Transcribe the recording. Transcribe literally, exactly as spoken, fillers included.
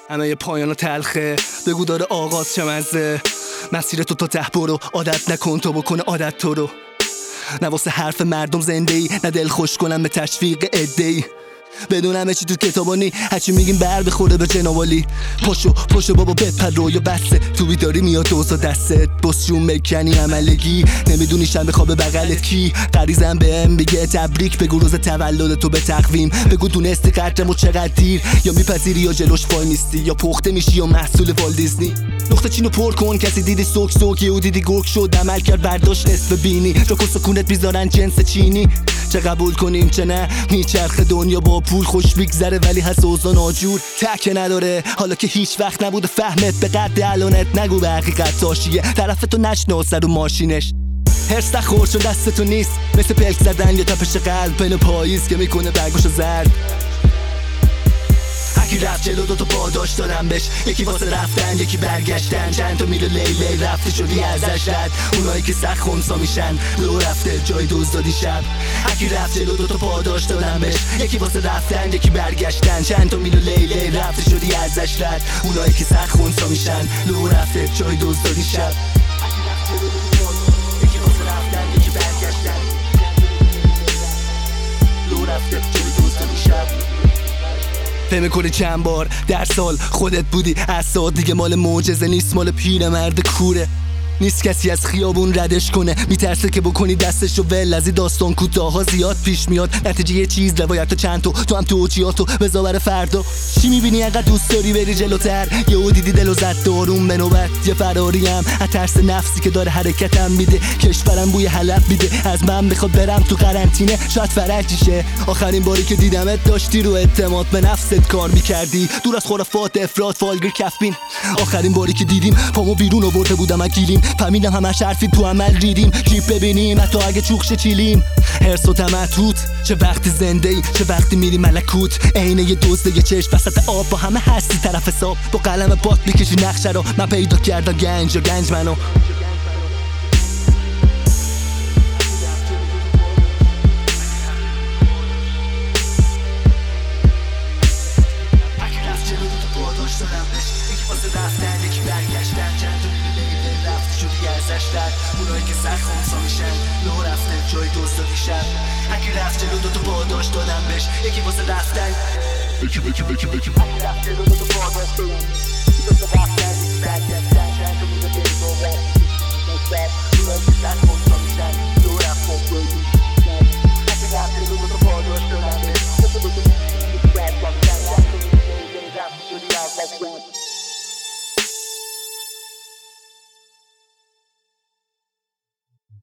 همه پایان و تلخه، بگو داره آغاز چه مزه. مسیر تو تا ته برو، عادت نکن تو بکنه عادت تو رو. نه واسه حرف مردم زنده ای، نه دل خوش کنم به تشویق عده ای. بدون همه چی تو کتابانی، هرچی میگیم بر بخوره به جنابالی. پاشو پاشو بابا بپر رو یا بسه، تو بیداری میاد دوزا دستت. بسشون مکنی عملگی، نمیدونی شنبه خواب بغلت کی. غریزم بهم بگه تبریک، بگو روز تولد تو به تقویم. بگو دونستی قدرمو چقدر دیر، یا میپذیری یا جلوش وای میستی، یا پخته میشی یا محصول والدیزنی. نقطه چینو پر کن، کسی دیدی سوک سوک یهو دیدی گرگ شد، عمل کرد برداشت نصف بینی. جا کن سکونت میذارن جنس چینی، چه قبول کنیم چه نه. میچرخه دنیا با پول خوش میگذره، ولی هست اوضاع ناجور تک نداره. حالا که هیچ وقت نبوده فهمت، به قد الانت نگو به حقیقت تاشیه. طرفتو نشناسه رو ماشینش، هرس نخور چون دستتو نیست. مثل پلک زدن یا تپش قلب بین پاییز که میکنه برگوشو زرد. یکی رفت جلو دوتا پاداش دادم بهش، یکی واسه رفتن یکی برگشتن. چند تا میره لی لی رفته شدی ازش رد، اونایی که سخت خونسا میشن لو رفته جای دوز دادی شب. یکی رفت جلو دوتا پاداش دادم بهش، یکی واسه رفتن یکی برگشتن. چند تا میره لی لی رفته شدی ازش رد، اونایی که سخت خونسا میشن لو رفته جای دوز دادی شب. یکی واسه رفتن یکی برگشتن، لو رفته جای دوز دادی شب. فهم کنی چند بار در سال خودت بودی اساد، دیگه مال معجزه نیست، مال پیرمرد کوره. نیست کسی از خیابون ردش کنه، میترسه که بکنی دستشو ول. از این داستان کوتاها زیاد پیش میاد، نتیجه یه چیز روایت چند تو تو هم توجیهاتو بذار برای فردا. چی میبینی انقدر دوست داری بری جلوتر، یهو دیدی دلو زد دارون به نوبت. یه فراریم از ترس نفسی که داره حرکتم میده، کشورم بوی حلب میده. از من بخواد برم تو قرنطینه شاید فرجیشه. آخرین باری که دیدمت داشتی رو اعتماد به نفست کار میکردی، دور از خرافات افراد فالگر کفبین. آخرین باری که دیدیم پامو بیرون آورده بودم اگیلیم، فهمیدم همش حرفی تو عمل ریدیم. جیب ببینیم حتی اگه چوخشه چیلیم. هرس و تمتوت چه وقتی زنده ای چه وقتی میری ملکوت. عینه یه دزده یه چشم وسط آب، با همه هستی طرف حساب. با قلم باد میکشی نقشه رو، من پیدا کردم گنج و گنج منو. اونایی که سخت خونسا میشن لو رفته جای دوست دادی شب. یکی رفت جلو دوتا پاداش دادم بهش، یکی واسه رفتن یکی بکی بکی بکی یکی رفت جلو دوتا پاداش دادم یکی واسه رفتن یکی برگشتن. چند تا میده دل رو رفت اونایی که سخت خونسا میشن لو رفته جای دوست دادی شب. یکی رفت جلو دوتا پاداش دادم بهش، یکی واسه رفتن یکی برگشتن. چند تا میده دل رو رفت شدی ازش رد.